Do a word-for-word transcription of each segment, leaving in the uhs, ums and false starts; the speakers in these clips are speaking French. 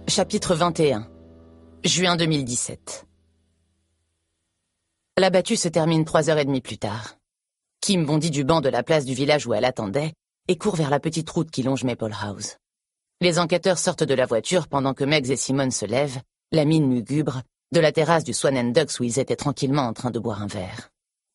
Chapitre vingt et un. Juin deux mille dix-sept. La battue se termine trois heures et demie plus tard. Kim bondit du banc de la place du village où elle attendait et court vers la petite route qui longe Maple House. Les enquêteurs sortent de la voiture pendant que Meggs et Simone se lèvent, la mine lugubre, de la terrasse du Swan and Ducks où ils étaient tranquillement en train de boire un verre.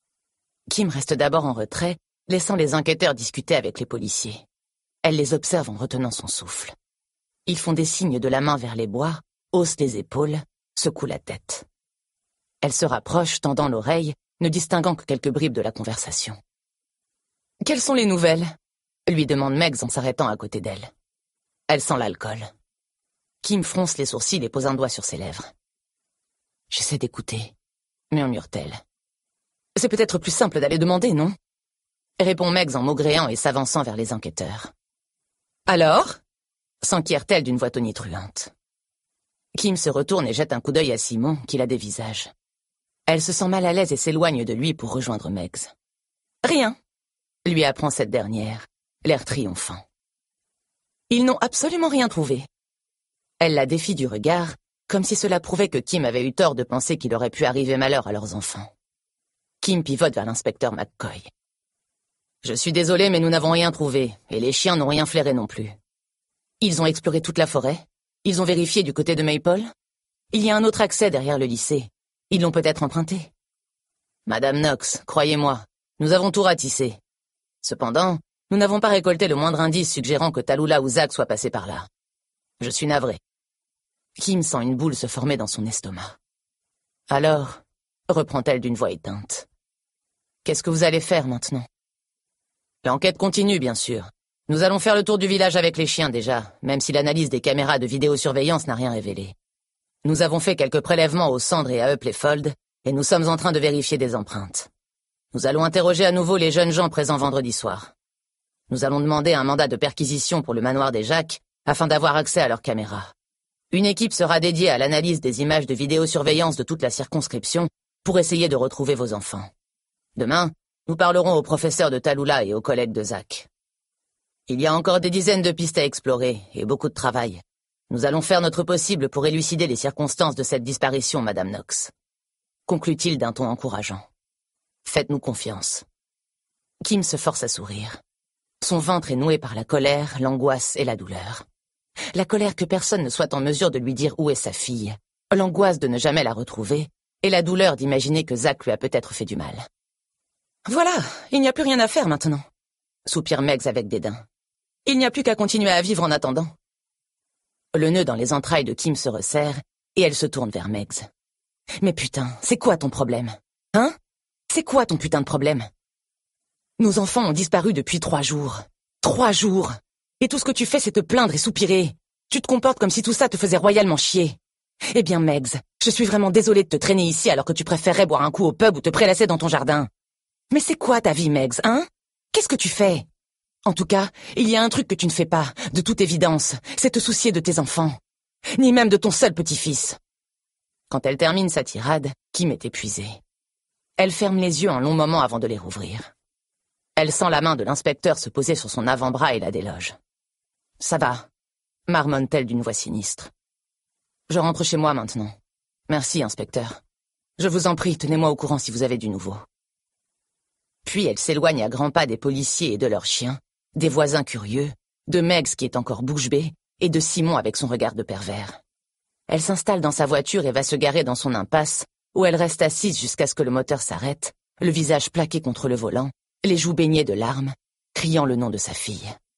Kim reste d'abord en retrait, laissant les enquêteurs discuter avec les policiers. Elle les observe en retenant son souffle. Ils font des signes de la main vers les bois, haussent les épaules, secouent la tête. Elle se rapproche, tendant l'oreille, ne distinguant que quelques bribes de la conversation. « Quelles sont les nouvelles ?» lui demande Meggs en s'arrêtant à côté d'elle. Elle sent l'alcool. Kim fronce les sourcils et pose un doigt sur ses lèvres. « J'essaie d'écouter, » murmure-t-elle. « C'est peut-être plus simple d'aller demander, non ?» répond Meggs en maugréant et s'avançant vers les enquêteurs. « Alors ?» s'enquiert-elle d'une voix tonitruante. Kim se retourne et jette un coup d'œil à Simon, qui la dévisage. Elle se sent mal à l'aise et s'éloigne de lui pour rejoindre Meggs. « Rien !» lui apprend cette dernière, l'air triomphant. Ils n'ont absolument rien trouvé. Elle la défie du regard, comme si cela prouvait que Kim avait eu tort de penser qu'il aurait pu arriver malheur à leurs enfants. Kim pivote vers l'inspecteur McCoy. « Je suis désolé, mais nous n'avons rien trouvé, et les chiens n'ont rien flairé non plus. Ils ont exploré toute la forêt? Ils ont vérifié du côté de Maple? Il y a un autre accès derrière le lycée. Ils l'ont peut-être emprunté. Madame Knox, croyez-moi, nous avons tout ratissé. Cependant, nous n'avons pas récolté le moindre indice suggérant que Tallulah ou Zach soient passés par là. Je suis navré. » Kim sent une boule se former dans son estomac. « Alors, » reprend-elle d'une voix éteinte, « qu'est-ce que vous allez faire maintenant ?» L'enquête continue, bien sûr. Nous allons faire le tour du village avec les chiens déjà, même si l'analyse des caméras de vidéosurveillance n'a rien révélé. Nous avons fait quelques prélèvements aux cendres et à Uplefold, et nous sommes en train de vérifier des empreintes. Nous allons interroger à nouveau les jeunes gens présents vendredi soir. Nous allons demander un mandat de perquisition pour le manoir des Jacques, afin d'avoir accès à leurs caméras. Une équipe sera dédiée à l'analyse des images de vidéosurveillance de toute la circonscription pour essayer de retrouver vos enfants. Demain, nous parlerons au professeur de Tallulah et aux collègues de Zach. Il y a encore des dizaines de pistes à explorer et beaucoup de travail. Nous allons faire notre possible pour élucider les circonstances de cette disparition, Madame Knox. » conclut-il d'un ton encourageant. « Faites-nous confiance. » Kim se force à sourire. Son ventre est noué par la colère, l'angoisse et la douleur. La colère que personne ne soit en mesure de lui dire où est sa fille, l'angoisse de ne jamais la retrouver, et la douleur d'imaginer que Zach lui a peut-être fait du mal. « Voilà, il n'y a plus rien à faire maintenant, » soupire Meggs avec dédain. « Il n'y a plus qu'à continuer à vivre en attendant. » Le nœud dans les entrailles de Kim se resserre, et elle se tourne vers Meggs. « Mais putain, c'est quoi ton problème? Hein? C'est quoi ton putain de problème? Nos enfants ont disparu depuis trois jours. Trois jours! Et tout ce que tu fais, c'est te plaindre et soupirer. Tu te comportes comme si tout ça te faisait royalement chier. Eh bien, Meggs, je suis vraiment désolée de te traîner ici alors que tu préférerais boire un coup au pub ou te prélasser dans ton jardin. Mais c'est quoi ta vie, Meggs, hein? Qu'est-ce que tu fais? En tout cas, il y a un truc que tu ne fais pas, de toute évidence, c'est te soucier de tes enfants. Ni même de ton seul petit-fils. » Quand elle termine sa tirade, Kim est épuisée. Elle ferme les yeux un long moment avant de les rouvrir. Elle sent la main de l'inspecteur se poser sur son avant-bras et la déloge. « Ça va, » marmonne-t-elle d'une voix sinistre. « Je rentre chez moi maintenant. Merci, inspecteur. Je vous en prie, tenez-moi au courant si vous avez du nouveau. » Puis elle s'éloigne à grands pas des policiers et de leurs chiens, des voisins curieux, de Meggs qui est encore bouche bée, et de Simon avec son regard de pervers. Elle s'installe dans sa voiture et va se garer dans son impasse, où elle reste assise jusqu'à ce que le moteur s'arrête, le visage plaqué contre le volant, les joues baignées de larmes, criant le nom de sa fille.